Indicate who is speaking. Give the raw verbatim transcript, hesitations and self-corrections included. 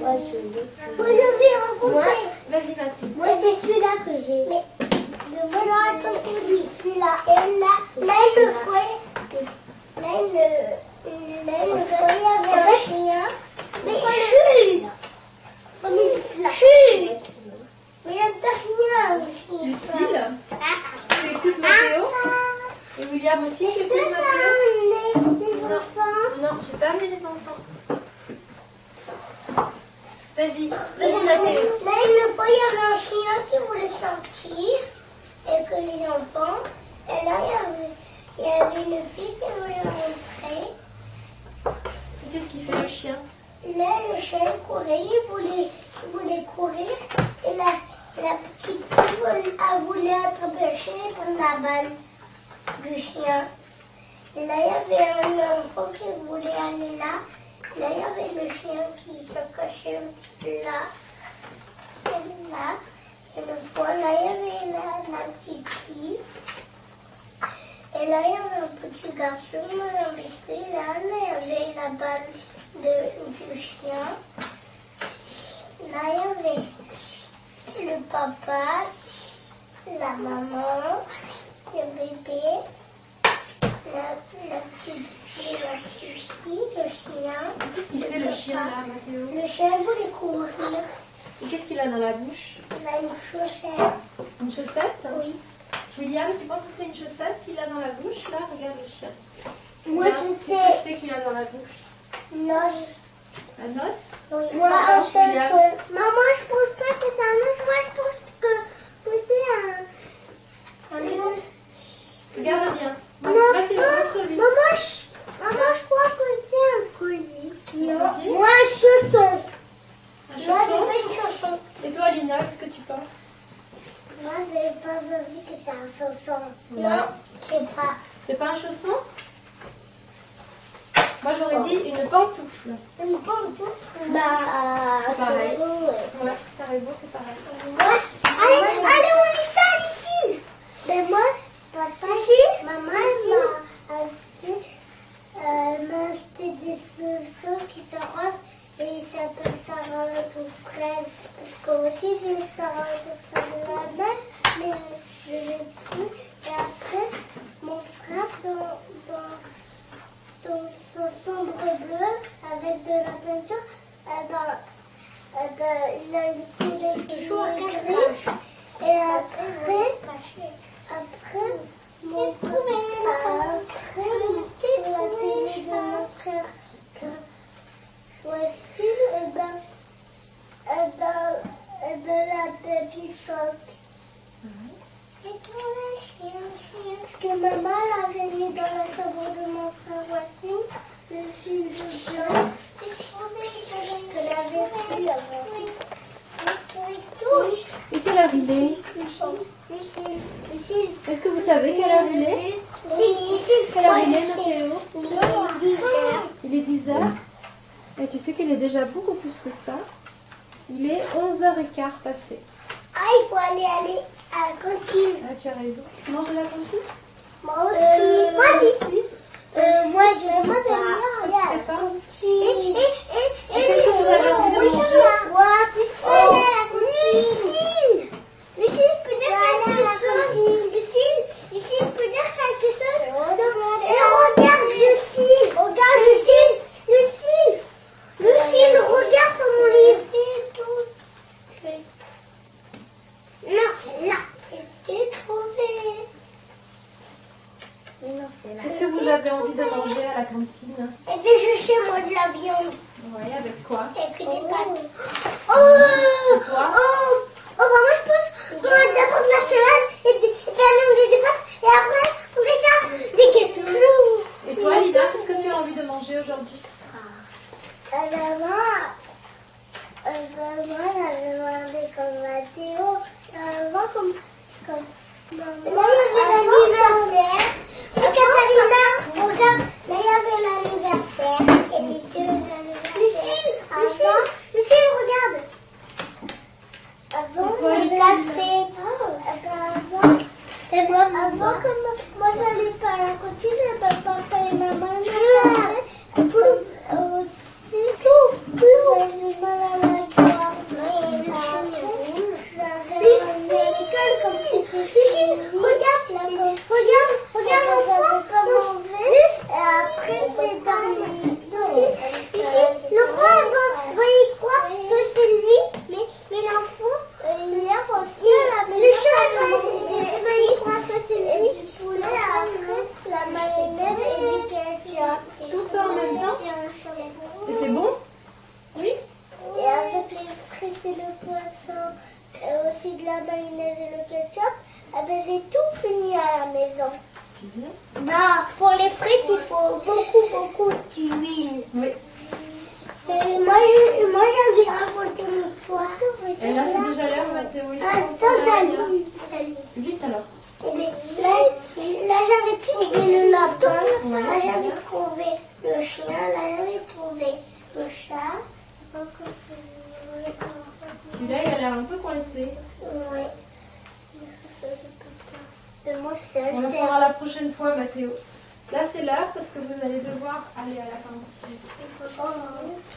Speaker 1: Moi, je vais raconter.
Speaker 2: Vas-y, Mathilde.
Speaker 1: Moi, c'est celui-là que j'ai. Mais moi, je raconte lui, celui-là. Et là, là, une fois, là, une, une, là, une fois, il y avait un chien. Mais chut! Comme une chut! Mais il n'y a rien aussi.
Speaker 2: Lucille, tu écoutes Mathéo? Et William aussi, tu écoutes Mathéo?
Speaker 1: Les enfants?
Speaker 2: Non, je n'ai pas amené les enfants. Vas-y, vas-y Mathéo.
Speaker 1: Là, une fois, il y avait un chien qui voulait sortir, et que les enfants, et là, il y avait, il y avait une fille qui voulait rentrer.
Speaker 2: Qu'est-ce qu'il fait le chien?
Speaker 1: Là, le chien courait, il voulait, il voulait courir, et la, la petite fille voulait, elle voulait attraper le chien et prendre la balle du chien. Et là, il y avait un enfant qui voulait aller là. Là, il y avait le chien qui se cachait là. Et là, et une fois, là, il y avait la, la petite fille. Et là, il y avait un petit garçon, et là, là, il y avait la balle de, du chien. Là, il y avait le papa, la maman, le bébé, la, la petite fille, la petite fille, le chien.
Speaker 2: Qu'est-ce qu'il fait le chien là, Mathéo?
Speaker 1: Le chien voulait courir.
Speaker 2: Et qu'est-ce qu'il a dans la bouche?
Speaker 1: Il a une chaussette.
Speaker 2: Une chaussette?
Speaker 1: Oui.
Speaker 2: William, tu penses que c'est une chaussette qu'il a dans la bouche? Là, regarde le chien.
Speaker 1: Moi,
Speaker 2: Regarde,
Speaker 1: je
Speaker 2: qu'est-ce
Speaker 1: sais.
Speaker 2: que c'est qu'il a dans la bouche?
Speaker 1: Une noce.
Speaker 2: Un os?
Speaker 1: Oui.
Speaker 2: Qu'est-ce
Speaker 1: Moi,
Speaker 2: que t'en
Speaker 1: un
Speaker 2: penses,
Speaker 1: seul
Speaker 2: William?
Speaker 1: seul. Maman, je pense pas que c'est un os. Moi, je pense que, que c'est un... un lion.
Speaker 2: Regarde bien.
Speaker 1: Non,
Speaker 2: Mathéo,
Speaker 1: non,
Speaker 2: montre-lui.
Speaker 1: maman, je, maman, je crois que c'est un collier. Non,
Speaker 2: collier?
Speaker 1: moi, un chausson.
Speaker 2: Un
Speaker 1: Moi,
Speaker 2: chausson?
Speaker 1: j'ai pas une chausson.
Speaker 2: Et toi, Lina, qu'est-ce que tu penses?
Speaker 1: Moi, j'ai pas dit que c'est un chausson.
Speaker 2: Ouais.
Speaker 1: Non, c'est pas.
Speaker 2: C'est pas un chausson? Moi, j'aurais dit une pantoufle.
Speaker 1: Une pantoufle. Bah,
Speaker 2: C'est pareil.
Speaker 1: c'est bon, ouais.
Speaker 2: Ouais, t'as raison, c'est pareil.
Speaker 1: Moi, allez, allez, on lit ça, Lucille. Mais moi, papa, Lucille, maman, elle m'a acheté, elle m'a acheté des chaussons qui sont roses et ils s'appellent Sarah tout fraise. Parce que aussi j'ai Sarah tout fraise de la neige, mais je l'ai plus. Et après, mon frère dans, dans, dans son sombre bleu avec de la peinture, eh ben, eh ben, il a une couleur toujours grise. Et après, après, mon frère, après, sur la télé de mon frère, voici, et ben, et ben, et ben, la baby choc. Et toi, le chien, le chien. Parce que maman l'avait mis dans la chambre de mon frère, voici, le fil de blanc. Que l'avait pris avant.
Speaker 2: Et quelle heure il est?
Speaker 1: Lucille, Lucille, Lucille.
Speaker 2: Est-ce que vous savez quelle heure il est? Quelle heure il est, Mathéo? Il est dix heures. Et tu sais qu'il est déjà beaucoup plus que ça. Il est onze heures quinze passé.
Speaker 1: Ah, il faut aller, aller à la cantine.
Speaker 2: Ah, tu as raison. Tu manges à la cantine?
Speaker 1: Moi aussi. Euh, moi aussi. Euh, moi, je ne sais pas.
Speaker 2: Tu sais pas?
Speaker 1: Et, et, et, et,
Speaker 2: Qu'est-ce que vous avez envie de manger?
Speaker 1: Ouais, Lucille, aller à la cantine. Lucille, Lucille, peux dire quelque chose? Lucille, Lucille, peux dire quelque chose? Et regarde, Lucille. Regarde, Lucille. Lucille. Lucille, regarde sur mon livre. Non, c'est là. J'ai trouvé. Non, c'est là.
Speaker 2: Qu'est-ce que vous avez envie de manger à la cantine?
Speaker 1: Et puis je chez moi de la viande.
Speaker 2: Oui, avec quoi?
Speaker 1: Avec des pâtes.
Speaker 2: Et
Speaker 1: Oh,
Speaker 2: toi?
Speaker 1: oh, oh, bah moi je pense qu'on va d'abord de la salade et des, et de la viande et des pâtes et après on fait ça, des gâteaux.
Speaker 2: Et toi, Lina, qu'est-ce que tu as envie de manger aujourd'hui?
Speaker 1: Euh, maman, euh, maman, elle avait demandé comme Mathéo, euh, voir comme, comme, maman, là il y avait l'anniversaire. Et Katharina, regarde, là il y avait l'anniversaire. Et les deux, l'anniversaire. Lucille, Lucille, Lucille, regarde. Avant,
Speaker 2: quoi,
Speaker 1: j'avais la fête. Eh ben, avant, et moi, avant que moi, moi j'allais pas à la cantine, et ben, papa et maman m'allaient. Et puis, euh, c'est tout, tout. J'avais mal à la j'ai tout fini à la maison.
Speaker 2: C'est bien.
Speaker 1: Non, pour les frites, il faut beaucoup, beaucoup d'huile.
Speaker 2: Oui.
Speaker 1: Et moi, je- moi, j'avais raconté une histoire.
Speaker 2: Et là, c'est déjà l'heure, Mathéo. Il faut
Speaker 1: Ah,
Speaker 2: qu'on
Speaker 1: ça,
Speaker 2: s'en aille.
Speaker 1: salut. Salut.
Speaker 2: Vite alors.
Speaker 1: Eh bien, là, là j'avais trouvé le lapin,
Speaker 2: Ouais.
Speaker 1: là j'avais trouvé le chien, là j'avais trouvé le chat.
Speaker 2: Celui-là, il a l'air un peu coincé.
Speaker 1: Ouais. Et moi seule.
Speaker 2: On le fera la prochaine fois, Mathéo. Là, c'est l'heure parce que vous allez devoir aller à la pharmacie.